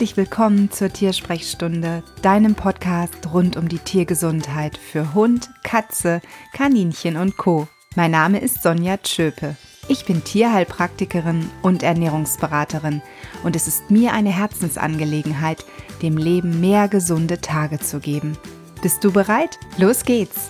Herzlich willkommen zur Tiersprechstunde, deinem Podcast rund um die Tiergesundheit für Hund, Katze, Kaninchen und Co. Mein Name ist Sonja Tschöpe. Ich bin Tierheilpraktikerin und Ernährungsberaterin und es ist mir eine Herzensangelegenheit, dem Leben mehr gesunde Tage zu geben. Bist du bereit? Los geht's!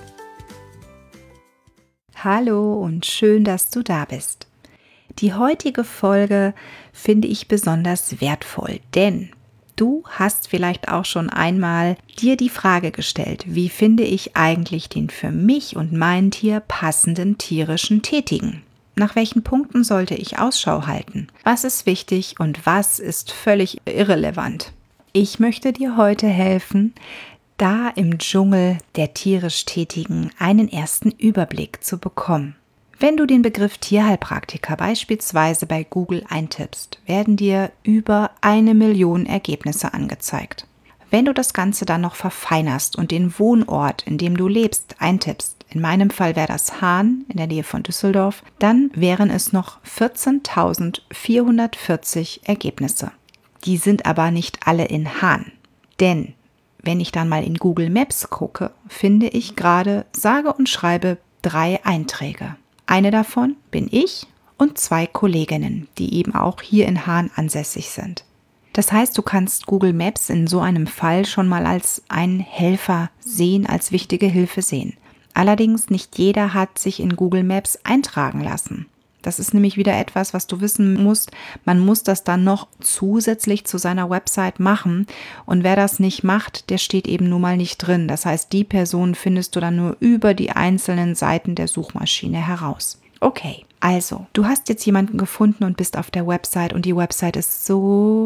Hallo und schön, dass du da bist. Die heutige Folge finde ich besonders wertvoll, denn du hast vielleicht auch schon einmal dir die Frage gestellt, wie finde ich eigentlich den für mich und mein Tier passenden tierischen Tätigen? Nach welchen Punkten sollte ich Ausschau halten? Was ist wichtig und was ist völlig irrelevant? Ich möchte dir heute helfen, da im Dschungel der tierisch Tätigen einen ersten Überblick zu bekommen. Wenn du den Begriff Tierheilpraktiker beispielsweise bei Google eintippst, werden dir über 1 Million Ergebnisse angezeigt. Wenn du das Ganze dann noch verfeinerst und den Wohnort, in dem du lebst, eintippst, in meinem Fall wäre das Haan in der Nähe von Düsseldorf, dann wären es noch 14.440 Ergebnisse. Die sind aber nicht alle in Haan, denn wenn ich dann mal in Google Maps gucke, finde ich gerade sage und schreibe 3 Einträge. Eine davon bin ich und 2 Kolleginnen, die eben auch hier in Haan ansässig sind. Das heißt, du kannst Google Maps in so einem Fall schon mal als einen Helfer sehen, als wichtige Hilfe sehen. Allerdings nicht jeder hat sich in Google Maps eintragen lassen. Das ist nämlich wieder etwas, was du wissen musst. Man muss das dann noch zusätzlich zu seiner Website machen. Und wer das nicht macht, der steht eben nun mal nicht drin. Das heißt, die Person findest du dann nur über die einzelnen Seiten der Suchmaschine heraus. Okay, also, du hast jetzt jemanden gefunden und bist auf der Website und die Website ist so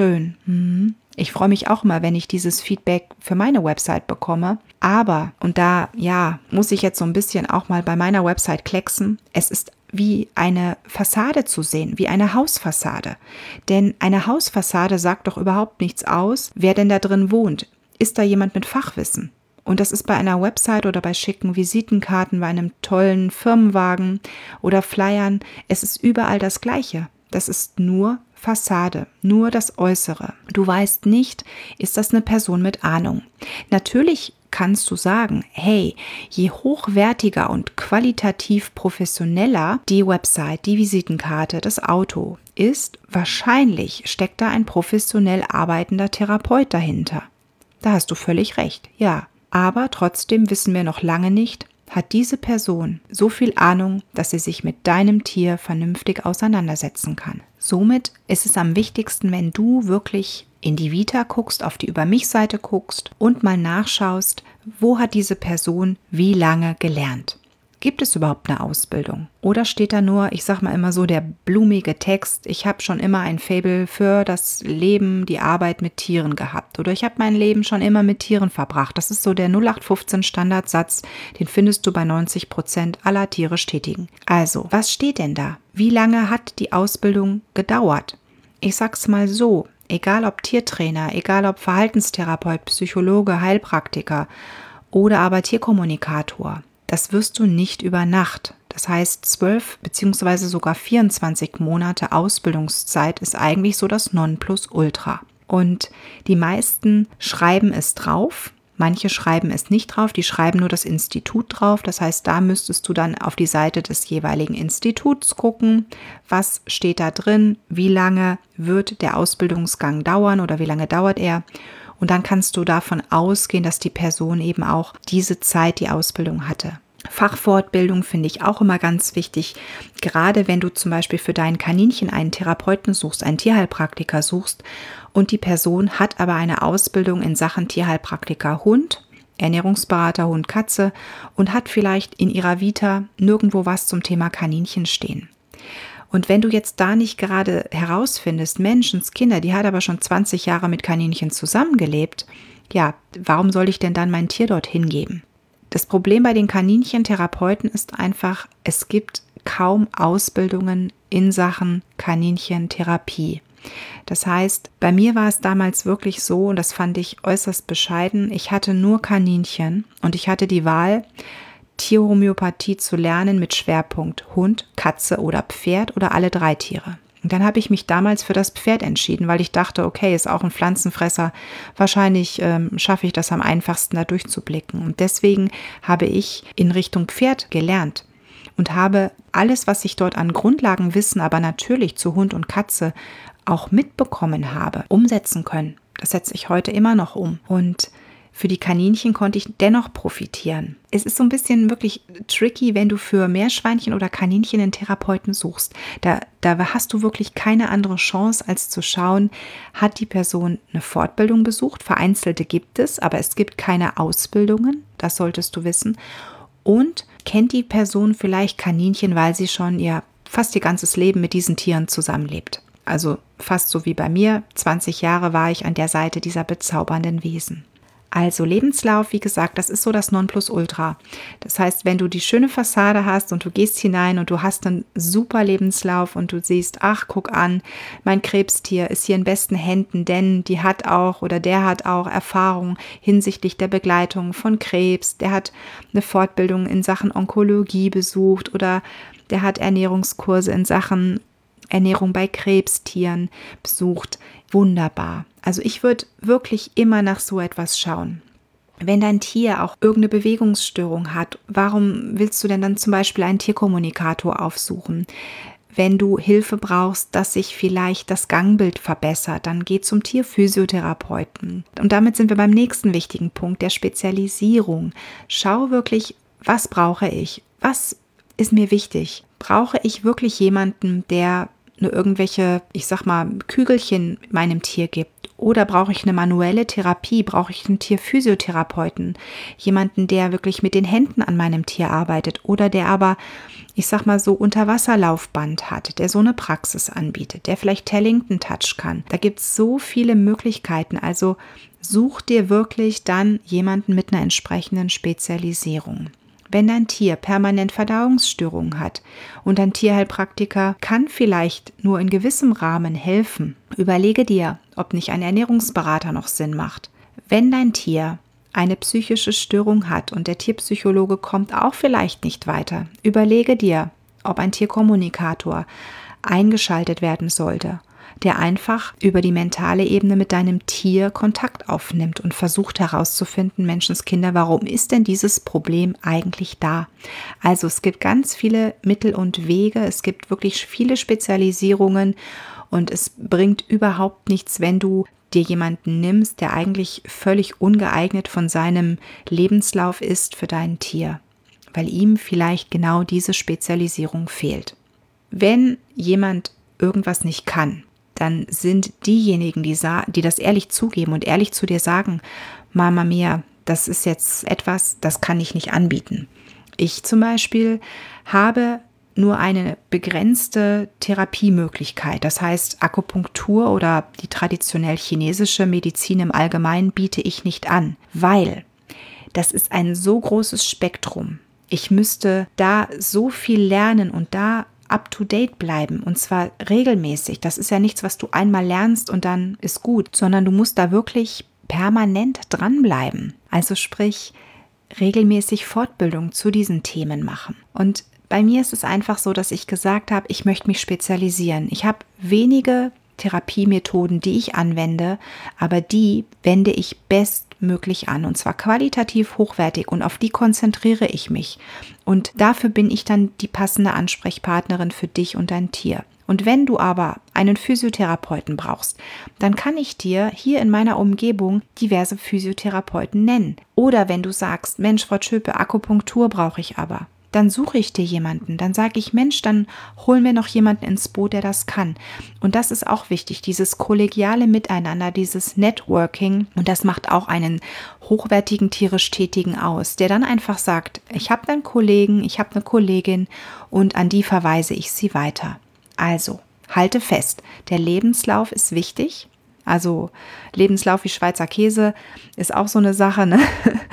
schön. Ich freue mich auch immer, wenn ich dieses Feedback für meine Website bekomme. Aber, und da, muss ich jetzt so ein bisschen auch mal bei meiner Website klecksen, es ist wie eine Fassade zu sehen, wie eine Hausfassade. Denn eine Hausfassade sagt doch überhaupt nichts aus, wer denn da drin wohnt. Ist da jemand mit Fachwissen? Und das ist bei einer Website oder bei schicken Visitenkarten, bei einem tollen Firmenwagen oder Flyern, es ist überall das Gleiche. Das ist nur Fassade, nur das Äußere. Du weißt nicht, ist das eine Person mit Ahnung? Natürlich kannst du sagen, hey, je hochwertiger und qualitativ professioneller die Website, die Visitenkarte, das Auto ist, wahrscheinlich steckt da ein professionell arbeitender Therapeut dahinter. Da hast du völlig recht, ja. Aber trotzdem wissen wir noch lange nicht, hat diese Person so viel Ahnung, dass sie sich mit deinem Tier vernünftig auseinandersetzen kann. Somit ist es am wichtigsten, wenn du wirklich in die Vita guckst, auf die Über-mich-Seite guckst und mal nachschaust, wo hat diese Person wie lange gelernt. Gibt es überhaupt eine Ausbildung? Oder steht da nur, ich sag mal immer so, der blumige Text, ich habe schon immer ein Faible für das Leben, die Arbeit mit Tieren gehabt. Oder ich habe mein Leben schon immer mit Tieren verbracht. Das ist so der 0815 Standardsatz, den findest du bei 90% aller tierisch Tätigen. Also, was steht denn da? Wie lange hat die Ausbildung gedauert? Ich sag's mal so, egal ob Tiertrainer, egal ob Verhaltenstherapeut, Psychologe, Heilpraktiker oder aber Tierkommunikator, das wirst du nicht über Nacht. Das heißt, 12 bzw. sogar 24 Monate Ausbildungszeit ist eigentlich so das Nonplusultra. Und die meisten schreiben es drauf. Manche schreiben es nicht drauf, die schreiben nur das Institut drauf. Das heißt, da müsstest du dann auf die Seite des jeweiligen Instituts gucken, was steht da drin, wie lange wird der Ausbildungsgang dauern oder wie lange dauert er. Und dann kannst du davon ausgehen, dass die Person eben auch diese Zeit die Ausbildung hatte. Fachfortbildung finde ich auch immer ganz wichtig, gerade wenn du zum Beispiel für dein Kaninchen einen Therapeuten suchst, einen Tierheilpraktiker suchst und die Person hat aber eine Ausbildung in Sachen Tierheilpraktiker Hund, Ernährungsberater Hund, Katze und hat vielleicht in ihrer Vita nirgendwo was zum Thema Kaninchen stehen. Und wenn du jetzt da nicht gerade herausfindest, Menschenskinder, die hat aber schon 20 Jahre mit Kaninchen zusammengelebt, ja, warum soll ich denn dann mein Tier dorthin geben? Das Problem bei den Kaninchentherapeuten ist einfach, es gibt kaum Ausbildungen in Sachen Kaninchentherapie. Das heißt, bei mir war es damals wirklich so, und das fand ich äußerst bescheiden, ich hatte nur Kaninchen und ich hatte die Wahl, Tierhomöopathie zu lernen mit Schwerpunkt Hund, Katze oder Pferd oder alle 3 Tiere. Und dann habe ich mich damals für das Pferd entschieden, weil ich dachte, okay, ist auch ein Pflanzenfresser. Wahrscheinlich schaffe ich das am einfachsten, da durchzublicken. Und deswegen habe ich in Richtung Pferd gelernt und habe alles, was ich dort an Grundlagenwissen, aber natürlich zu Hund und Katze auch mitbekommen habe, umsetzen können. Das setze ich heute immer noch um. Und für die Kaninchen konnte ich dennoch profitieren. Es ist so ein bisschen wirklich tricky, wenn du für Meerschweinchen oder Kaninchen einen Therapeuten suchst. Da hast du wirklich keine andere Chance, als zu schauen, hat die Person eine Fortbildung besucht? Vereinzelte gibt es, aber es gibt keine Ausbildungen. Das solltest du wissen. Und kennt die Person vielleicht Kaninchen, weil sie schon fast ihr ganzes Leben mit diesen Tieren zusammenlebt? Also fast so wie bei mir. 20 Jahre war ich an der Seite dieser bezaubernden Wesen. Also Lebenslauf, wie gesagt, das ist so das Nonplusultra. Das heißt, wenn du die schöne Fassade hast und du gehst hinein und du hast einen super Lebenslauf und du siehst, ach, guck an, mein Krebstier ist hier in besten Händen, denn die hat auch oder der hat auch Erfahrung hinsichtlich der Begleitung von Krebs, der hat eine Fortbildung in Sachen Onkologie besucht oder der hat Ernährungskurse in Sachen Ernährung bei Krebstieren besucht. Wunderbar. Also ich würde wirklich immer nach so etwas schauen. Wenn dein Tier auch irgendeine Bewegungsstörung hat, warum willst du denn dann zum Beispiel einen Tierkommunikator aufsuchen? Wenn du Hilfe brauchst, dass sich vielleicht das Gangbild verbessert, dann geh zum Tierphysiotherapeuten. Und damit sind wir beim nächsten wichtigen Punkt, der Spezialisierung. Schau wirklich, was brauche ich? Was ist mir wichtig? Brauche ich wirklich jemanden, der nur irgendwelche, ich sag mal, Kügelchen meinem Tier gibt? Oder brauche ich eine manuelle Therapie? Brauche ich einen Tierphysiotherapeuten? Jemanden, der wirklich mit den Händen an meinem Tier arbeitet oder der aber, ich sag mal so, Unterwasserlaufband hat, der so eine Praxis anbietet, der vielleicht Tellington Touch kann. Da gibt es so viele Möglichkeiten. Also such dir wirklich dann jemanden mit einer entsprechenden Spezialisierung. Wenn dein Tier permanent Verdauungsstörungen hat und ein Tierheilpraktiker kann vielleicht nur in gewissem Rahmen helfen, überlege dir, ob nicht ein Ernährungsberater noch Sinn macht. Wenn dein Tier eine psychische Störung hat und der Tierpsychologe kommt auch vielleicht nicht weiter, überlege dir, ob ein Tierkommunikator eingeschaltet werden sollte, der einfach über die mentale Ebene mit deinem Tier Kontakt aufnimmt und versucht herauszufinden, Menschenskinder, warum ist denn dieses Problem eigentlich da? Also es gibt ganz viele Mittel und Wege, es gibt wirklich viele Spezialisierungen und es bringt überhaupt nichts, wenn du dir jemanden nimmst, der eigentlich völlig ungeeignet von seinem Lebenslauf ist für dein Tier, weil ihm vielleicht genau diese Spezialisierung fehlt. Wenn jemand irgendwas nicht kann, dann sind diejenigen, die das ehrlich zugeben und ehrlich zu dir sagen, Mama Mia, das ist jetzt etwas, das kann ich nicht anbieten. Ich zum Beispiel habe nur eine begrenzte Therapiemöglichkeit. Das heißt, Akupunktur oder die traditionell chinesische Medizin im Allgemeinen biete ich nicht an, weil das ist ein so großes Spektrum. Ich müsste da so viel lernen und da up-to-date bleiben und zwar regelmäßig. Das ist ja nichts, was du einmal lernst und dann ist gut, sondern du musst da wirklich permanent dranbleiben. Also sprich, regelmäßig Fortbildung zu diesen Themen machen. Und bei mir ist es einfach so, dass ich gesagt habe, ich möchte mich spezialisieren. Ich habe wenige Therapiemethoden, die ich anwende, aber die wende ich bestmöglich an und zwar qualitativ hochwertig und auf die konzentriere ich mich. Und dafür bin ich dann die passende Ansprechpartnerin für dich und dein Tier. Und wenn du aber einen Physiotherapeuten brauchst, dann kann ich dir hier in meiner Umgebung diverse Physiotherapeuten nennen. Oder wenn du sagst, Mensch, Frau Tschöpe, Akupunktur brauche ich aber, dann suche ich dir jemanden, dann sage ich, Mensch, dann hol mir noch jemanden ins Boot, der das kann. Und das ist auch wichtig, dieses kollegiale Miteinander, dieses Networking. Und das macht auch einen hochwertigen tierisch Tätigen aus, der dann einfach sagt, ich habe einen Kollegen, ich habe eine Kollegin und an die verweise ich sie weiter. Also, halte fest, der Lebenslauf ist wichtig. Also Lebenslauf wie Schweizer Käse ist auch so eine Sache, ne?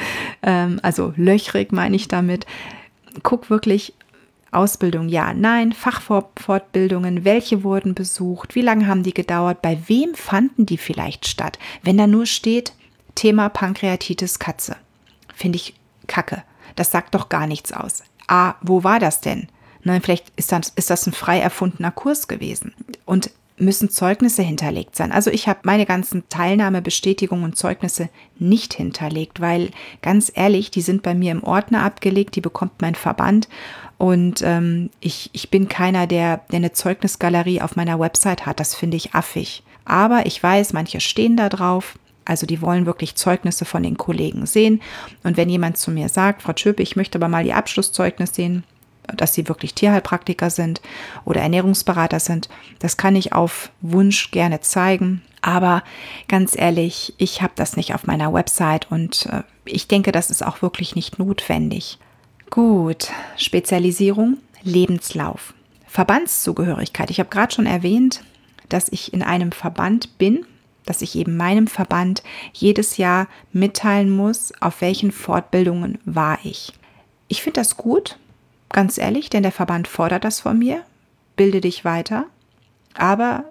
Also löchrig meine ich damit. Guck wirklich, Ausbildung, ja, nein, Fachfortbildungen, welche wurden besucht, wie lange haben die gedauert, bei wem fanden die vielleicht statt? Wenn da nur steht, Thema Pankreatitis Katze, finde ich kacke, das sagt doch gar nichts aus. Wo war das denn? Ne, vielleicht ist das ein frei erfundener Kurs gewesen. und müssen Zeugnisse hinterlegt sein. Also ich habe meine ganzen Teilnahmebestätigungen und Zeugnisse nicht hinterlegt, weil ganz ehrlich, die sind bei mir im Ordner abgelegt, die bekommt mein Verband und ich bin keiner, der eine Zeugnisgalerie auf meiner Website hat. Das finde ich affig. Aber ich weiß, manche stehen da drauf. Also die wollen wirklich Zeugnisse von den Kollegen sehen. Und wenn jemand zu mir sagt, Frau Tschöpe, ich möchte aber mal Ihr Abschlusszeugnis sehen, dass Sie wirklich Tierheilpraktiker sind oder Ernährungsberater sind, das kann ich auf Wunsch gerne zeigen. Aber ganz ehrlich, ich habe das nicht auf meiner Website und ich denke, das ist auch wirklich nicht notwendig. Gut, Spezialisierung, Lebenslauf, Verbandszugehörigkeit. Ich habe gerade schon erwähnt, dass ich in einem Verband bin, dass ich eben meinem Verband jedes Jahr mitteilen muss, auf welchen Fortbildungen war ich. Ich finde das gut, ganz ehrlich, denn der Verband fordert das von mir, bilde dich weiter, aber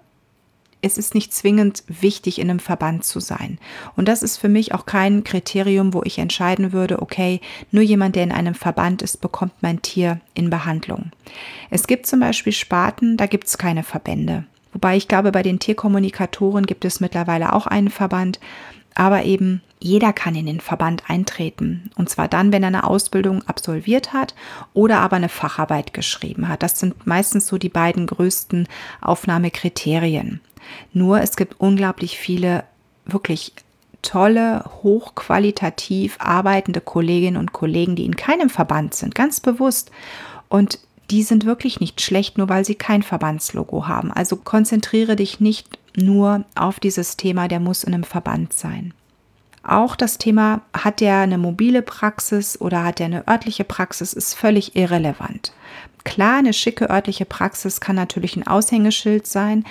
es ist nicht zwingend wichtig, in einem Verband zu sein. Und das ist für mich auch kein Kriterium, wo ich entscheiden würde, okay, nur jemand, der in einem Verband ist, bekommt mein Tier in Behandlung. Es gibt zum Beispiel Sparten, da gibt es keine Verbände. Wobei ich glaube, bei den Tierkommunikatoren gibt es mittlerweile auch einen Verband, aber eben jeder kann in den Verband eintreten. Und zwar dann, wenn er eine Ausbildung absolviert hat oder aber eine Facharbeit geschrieben hat. Das sind meistens so die beiden größten Aufnahmekriterien. Nur es gibt unglaublich viele wirklich tolle, hochqualitativ arbeitende Kolleginnen und Kollegen, die in keinem Verband sind, ganz bewusst. Und die sind wirklich nicht schlecht, nur weil sie kein Verbandslogo haben. Also konzentriere dich nicht nur auf dieses Thema, der muss in einem Verband sein. Auch das Thema, hat der eine mobile Praxis oder hat der eine örtliche Praxis, ist völlig irrelevant. Klar, eine schicke örtliche Praxis kann natürlich ein Aushängeschild sein,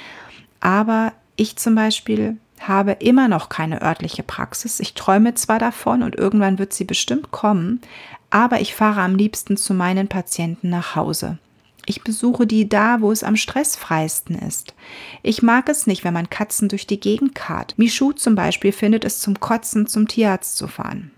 aber ich zum Beispiel habe immer noch keine örtliche Praxis. Ich träume zwar davon und irgendwann wird sie bestimmt kommen, aber ich fahre am liebsten zu meinen Patienten nach Hause. Ich besuche die da, wo es am stressfreisten ist. Ich mag es nicht, wenn man Katzen durch die Gegend karrt. Michu zum Beispiel findet es zum Kotzen, zum Tierarzt zu fahren.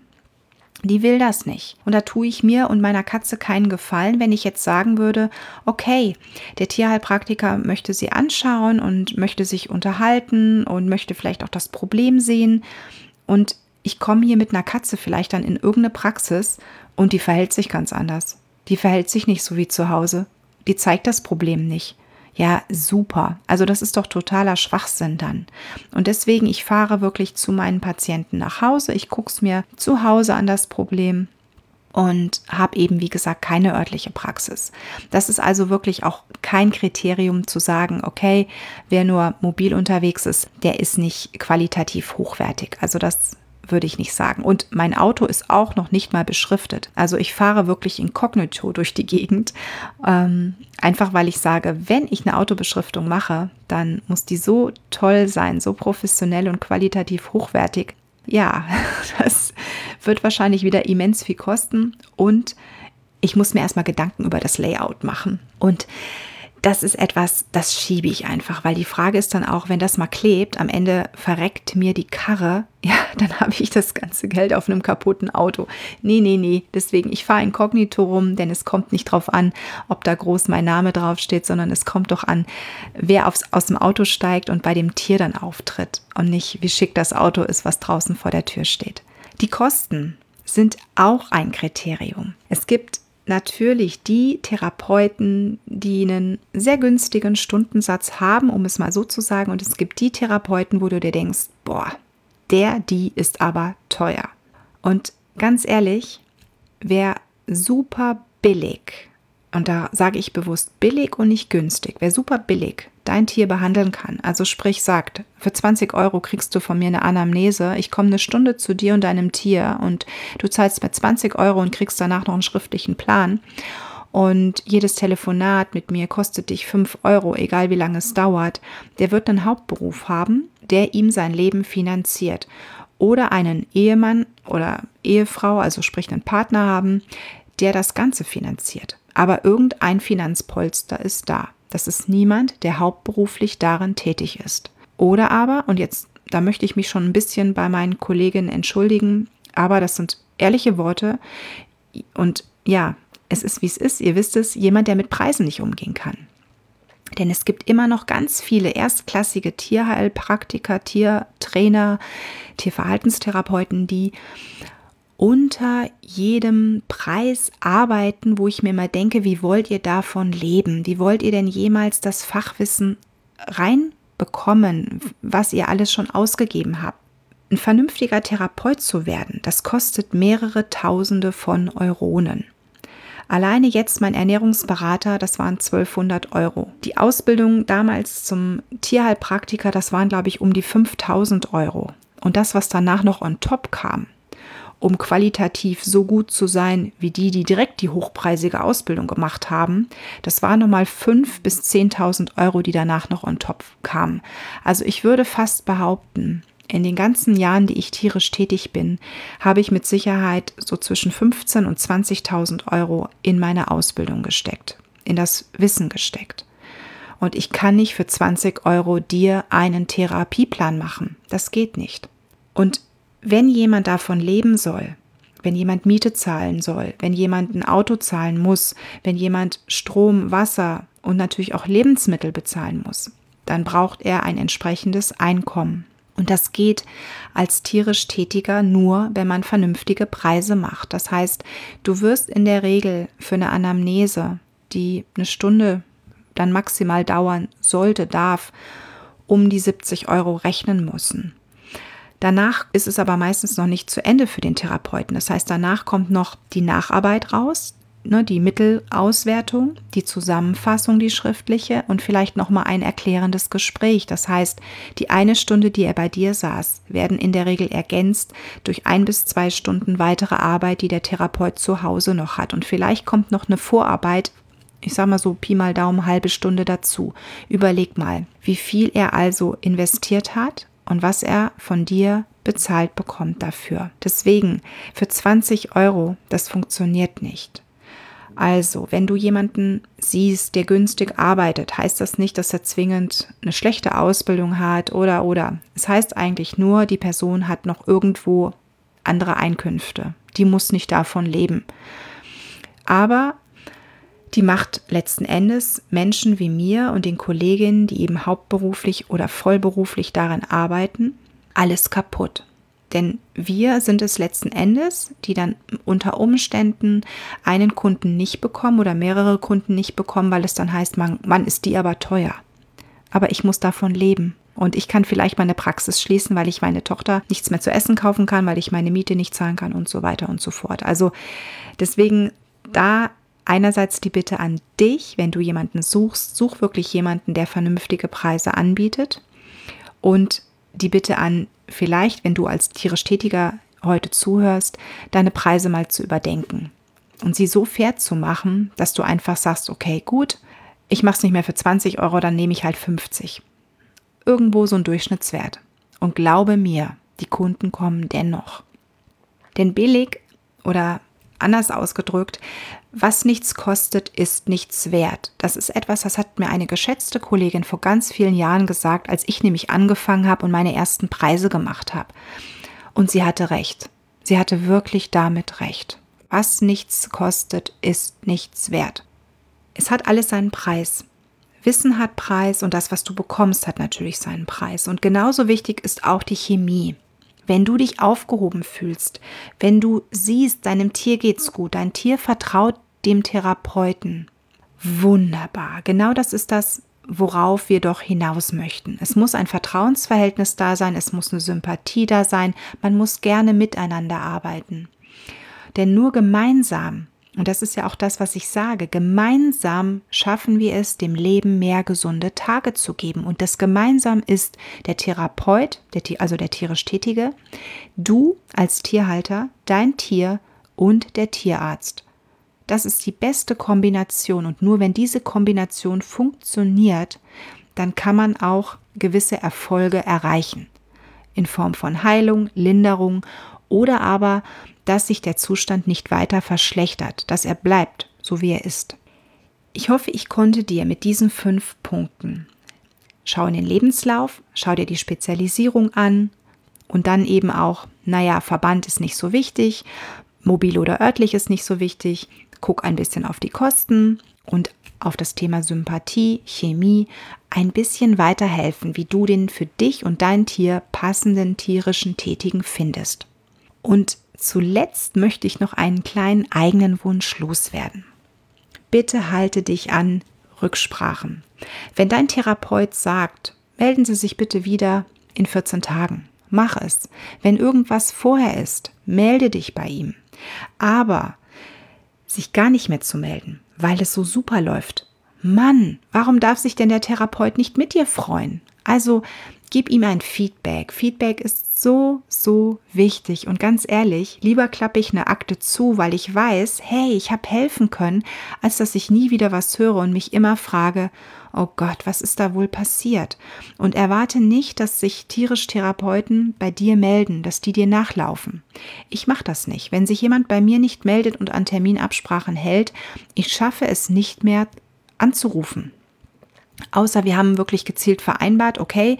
Die will das nicht. Und da tue ich mir und meiner Katze keinen Gefallen, wenn ich jetzt sagen würde, okay, der Tierheilpraktiker möchte sie anschauen und möchte sich unterhalten und möchte vielleicht auch das Problem sehen. Und ich komme hier mit einer Katze vielleicht dann in irgendeine Praxis und die verhält sich ganz anders. Die verhält sich nicht so wie zu Hause. Die zeigt das Problem nicht. Ja, super. Also das ist doch totaler Schwachsinn dann. Und deswegen, ich fahre wirklich zu meinen Patienten nach Hause. Ich gucke es mir zu Hause an das Problem und habe eben, wie gesagt, keine örtliche Praxis. Das ist also wirklich auch kein Kriterium zu sagen, okay, wer nur mobil unterwegs ist, der ist nicht qualitativ hochwertig. Also das würde ich nicht sagen. Und mein Auto ist auch noch nicht mal beschriftet. Also ich fahre wirklich inkognito durch die Gegend. Einfach weil ich sage, wenn ich eine Autobeschriftung mache, dann muss die so toll sein, so professionell und qualitativ hochwertig. Ja, das wird wahrscheinlich wieder immens viel kosten und ich muss mir erstmal Gedanken über das Layout machen. Und das ist etwas, das schiebe ich einfach, weil die Frage ist dann auch, wenn das mal klebt, am Ende verreckt mir die Karre, ja, dann habe ich das ganze Geld auf einem kaputten Auto. Nee, deswegen, ich fahre inkognito rum, denn es kommt nicht drauf an, ob da groß mein Name draufsteht, sondern es kommt doch an, wer aus dem Auto steigt und bei dem Tier dann auftritt und nicht, wie schick das Auto ist, was draußen vor der Tür steht. Die Kosten sind auch ein Kriterium. Es gibt natürlich die Therapeuten, die einen sehr günstigen Stundensatz haben, um es mal so zu sagen. Und es gibt die Therapeuten, wo du dir denkst, boah, die ist aber teuer. Und ganz ehrlich, wer super billig, und da sage ich bewusst billig und nicht günstig, wer super billig dein Tier behandeln kann, also sprich sagt, für 20 € kriegst du von mir eine Anamnese, ich komme eine Stunde zu dir und deinem Tier und du zahlst mir 20 € und kriegst danach noch einen schriftlichen Plan und jedes Telefonat mit mir kostet dich 5 €, egal wie lange es dauert, der wird einen Hauptberuf haben, der ihm sein Leben finanziert oder einen Ehemann oder Ehefrau, also sprich einen Partner haben, der das Ganze finanziert. Aber irgendein Finanzpolster ist da. Das ist niemand, der hauptberuflich darin tätig ist. Oder aber, und jetzt, da möchte ich mich schon ein bisschen bei meinen Kolleginnen entschuldigen, aber das sind ehrliche Worte und ja, es ist wie es ist, ihr wisst es, jemand, der mit Preisen nicht umgehen kann. Denn es gibt immer noch ganz viele erstklassige Tierheilpraktiker, Tiertrainer, Tierverhaltenstherapeuten, die unter jedem Preis arbeiten, wo ich mir mal denke, wie wollt ihr davon leben? Wie wollt ihr denn jemals das Fachwissen reinbekommen, was ihr alles schon ausgegeben habt? Ein vernünftiger Therapeut zu werden, das kostet mehrere Tausende von Euronen. Alleine jetzt mein Ernährungsberater, das waren 1200 Euro. Die Ausbildung damals zum Tierheilpraktiker, das waren, glaube ich, um die 5000 Euro. Und das, was danach noch on top kam, um qualitativ so gut zu sein wie die direkt die hochpreisige Ausbildung gemacht haben, das waren nochmal 5.000 bis 10.000 Euro, die danach noch on top kamen. Also ich würde fast behaupten, in den ganzen Jahren, die ich tierisch tätig bin, habe ich mit Sicherheit so zwischen 15.000 und 20.000 Euro in meine Ausbildung gesteckt, in das Wissen gesteckt. Und ich kann nicht für 20 Euro dir einen Therapieplan machen. Das geht nicht. Und wenn jemand davon leben soll, wenn jemand Miete zahlen soll, wenn jemand ein Auto zahlen muss, wenn jemand Strom, Wasser und natürlich auch Lebensmittel bezahlen muss, dann braucht er ein entsprechendes Einkommen. Und das geht als tierisch Tätiger nur, wenn man vernünftige Preise macht. Das heißt, du wirst in der Regel für eine Anamnese, die eine Stunde dann maximal dauern sollte, darf, um die 70 Euro rechnen müssen. Danach ist es aber meistens noch nicht zu Ende für den Therapeuten. Das heißt, danach kommt noch die Nacharbeit raus, die Mittelauswertung, die Zusammenfassung, die schriftliche und vielleicht nochmal ein erklärendes Gespräch. Das heißt, die eine Stunde, die er bei dir saß, werden in der Regel ergänzt durch 1 bis 2 Stunden weitere Arbeit, die der Therapeut zu Hause noch hat. Und vielleicht kommt noch eine Vorarbeit, ich sage mal so Pi mal Daumen, halbe Stunde dazu. Überleg mal, wie viel er also investiert hat und was er von dir bezahlt bekommt dafür. Deswegen, für 20 Euro, das funktioniert nicht. Also, wenn du jemanden siehst, der günstig arbeitet, heißt das nicht, dass er zwingend eine schlechte Ausbildung hat oder. Es heißt eigentlich nur, die Person hat noch irgendwo andere Einkünfte. Die muss nicht davon leben. Aber die macht letzten Endes Menschen wie mir und den Kolleginnen, die eben hauptberuflich oder vollberuflich daran arbeiten, alles kaputt. Denn wir sind es letzten Endes, die dann unter Umständen einen Kunden nicht bekommen oder mehrere Kunden nicht bekommen, weil es dann heißt, Mann, ist die aber teuer. Aber ich muss davon leben. Und ich kann vielleicht meine Praxis schließen, weil ich meine Tochter nichts mehr zu essen kaufen kann, weil ich meine Miete nicht zahlen kann und so weiter und so fort. Also deswegen da einerseits die Bitte an dich, wenn du jemanden suchst, such wirklich jemanden, der vernünftige Preise anbietet. Und die Bitte an vielleicht, wenn du als tierisch Tätiger heute zuhörst, deine Preise mal zu überdenken und sie so fair zu machen, dass du einfach sagst, okay, gut, ich mache es nicht mehr für 20 Euro, dann nehme ich halt 50. Irgendwo so ein Durchschnittswert. Und glaube mir, die Kunden kommen dennoch. Denn billig oder anders ausgedrückt, was nichts kostet, ist nichts wert. Das ist etwas, das hat mir eine geschätzte Kollegin vor ganz vielen Jahren gesagt, als ich nämlich angefangen habe und meine ersten Preise gemacht habe. Und sie hatte recht. Sie hatte wirklich damit recht. Was nichts kostet, ist nichts wert. Es hat alles seinen Preis. Wissen hat Preis und das, was du bekommst, hat natürlich seinen Preis. Und genauso wichtig ist auch die Chemie. Wenn du dich aufgehoben fühlst, wenn du siehst, deinem Tier geht's gut, dein Tier vertraut dem Therapeuten. Wunderbar. Genau das ist das, worauf wir doch hinaus möchten. Es muss ein Vertrauensverhältnis da sein, es muss eine Sympathie da sein, man muss gerne miteinander arbeiten. Denn nur gemeinsam, und das ist ja auch das, was ich sage, gemeinsam schaffen wir es, dem Leben mehr gesunde Tage zu geben. Und das gemeinsam ist der Therapeut, also der tierisch Tätige, du als Tierhalter, dein Tier und der Tierarzt. Das ist die beste Kombination. Und nur wenn diese Kombination funktioniert, dann kann man auch gewisse Erfolge erreichen. In Form von Heilung, Linderung oder aber dass sich der Zustand nicht weiter verschlechtert, dass er bleibt, so wie er ist. Ich hoffe, ich konnte dir mit diesen 5 Punkten, schau in den Lebenslauf, schau dir die Spezialisierung an und dann eben auch, Verband ist nicht so wichtig, mobil oder örtlich ist nicht so wichtig, guck ein bisschen auf die Kosten und auf das Thema Sympathie, Chemie ein bisschen weiterhelfen, wie du den für dich und dein Tier passenden tierischen Tätigen findest. Und zuletzt möchte ich noch einen kleinen eigenen Wunsch loswerden. Bitte halte dich an Rücksprachen. Wenn dein Therapeut sagt, melden Sie sich bitte wieder in 14 Tagen. Mach es. Wenn irgendwas vorher ist, melde dich bei ihm. Aber sich gar nicht mehr zu melden, weil es so super läuft. Mann, warum darf sich denn der Therapeut nicht mit dir freuen? Also gib ihm ein Feedback. Feedback ist so wichtig. Und ganz ehrlich, lieber klappe ich eine Akte zu, weil ich weiß, hey, ich habe helfen können, als dass ich nie wieder was höre und mich immer frage, oh Gott, was ist da wohl passiert? Und erwarte nicht, dass sich tierische Therapeuten bei dir melden, dass die dir nachlaufen. Ich mache das nicht. Wenn sich jemand bei mir nicht meldet und an Terminabsprachen hält, ich schaffe es nicht mehr anzurufen. Außer wir haben wirklich gezielt vereinbart, okay,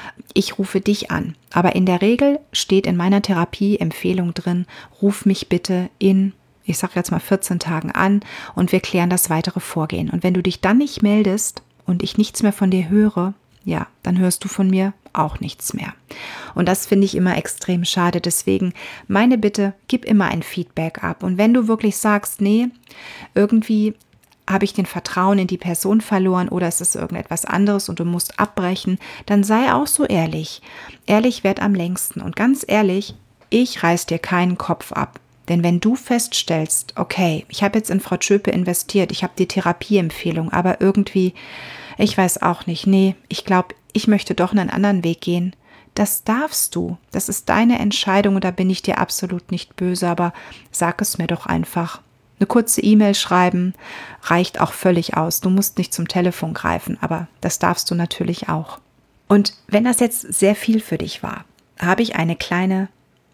ich rufe dich an. Aber in der Regel steht in meiner Therapieempfehlung drin, ruf mich bitte in, ich sage jetzt mal 14 Tagen an und wir klären das weitere Vorgehen. Und wenn du dich dann nicht meldest und ich nichts mehr von dir höre, ja, dann hörst du von mir auch nichts mehr. Und das finde ich immer extrem schade. Deswegen meine Bitte, gib immer ein Feedback ab. Und wenn du wirklich sagst, nee, irgendwie habe ich den Vertrauen in die Person verloren oder es ist irgendetwas anderes und du musst abbrechen, dann sei auch so ehrlich. Ehrlich währt am längsten. Und ganz ehrlich, ich reiß dir keinen Kopf ab. Denn wenn du feststellst, okay, ich habe jetzt in Frau Tschöpe investiert, ich habe die Therapieempfehlung, aber irgendwie, ich weiß auch nicht, nee, ich glaube, ich möchte doch einen anderen Weg gehen. Das darfst du. Das ist deine Entscheidung und da bin ich dir absolut nicht böse, aber sag es mir doch einfach. Eine kurze E-Mail schreiben reicht auch völlig aus. Du musst nicht zum Telefon greifen, aber das darfst du natürlich auch. Und wenn das jetzt sehr viel für dich war, habe ich ein kleines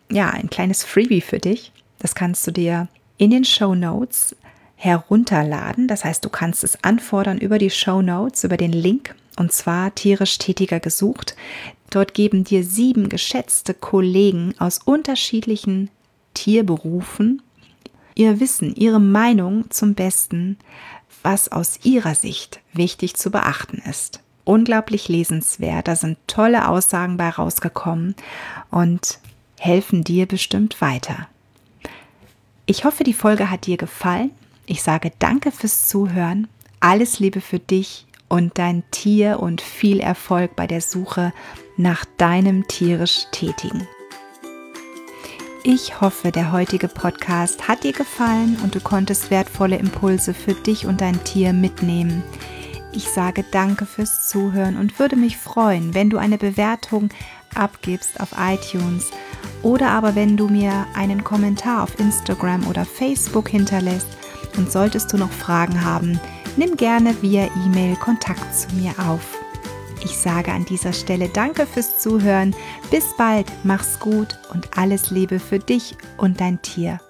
Freebie für dich. Das kannst du dir in den Shownotes herunterladen. Das heißt, du kannst es anfordern über die Shownotes, über den Link, und zwar tierisch Tätiger gesucht. Dort geben dir 7 geschätzte Kollegen aus unterschiedlichen Tierberufen ihr Wissen, ihre Meinung zum Besten, was aus ihrer Sicht wichtig zu beachten ist. Unglaublich lesenswert, da sind tolle Aussagen bei rausgekommen und helfen dir bestimmt weiter. Ich hoffe, die Folge hat dir gefallen. Ich sage danke fürs Zuhören, alles Liebe für dich und dein Tier und viel Erfolg bei der Suche nach deinem tierisch Tätigen. Ich hoffe, der heutige Podcast hat dir gefallen und du konntest wertvolle Impulse für dich und dein Tier mitnehmen. Ich sage danke fürs Zuhören und würde mich freuen, wenn du eine Bewertung abgibst auf iTunes oder aber wenn du mir einen Kommentar auf Instagram oder Facebook hinterlässt. Und solltest du noch Fragen haben, nimm gerne via E-Mail Kontakt zu mir auf. Ich sage an dieser Stelle danke fürs Zuhören. Bis bald, mach's gut und alles Liebe für dich und dein Tier.